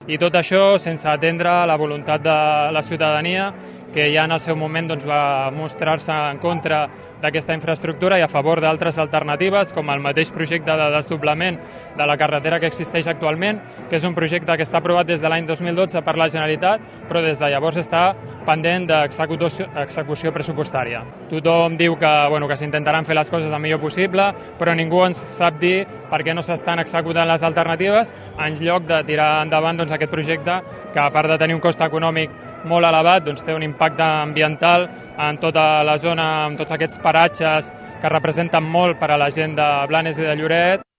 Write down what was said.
I tot això sense atendre la voluntat de la ciutadania, que ja en el seu moment va mostrar-se en contra d'aquesta infraestructura i a favor d'altres alternatives, com el mateix projecte de desdoblament de la carretera que existeix actualment, que és un projecte que està aprovat des de l'any 2012 per la Generalitat, però des de llavors està pendent d'execució pressupostària. Tothom diu que s'intentaran fer les coses el millor possible, però ningú ens sap dir per què no s'estan executant les alternatives en lloc de tirar endavant aquest projecte que, a part de tenir un cost econòmic molt elevat, té un impacte ambiental en tota la zona, en tots aquests paratges que representen molt per a la gent de Blanes i de Lloret.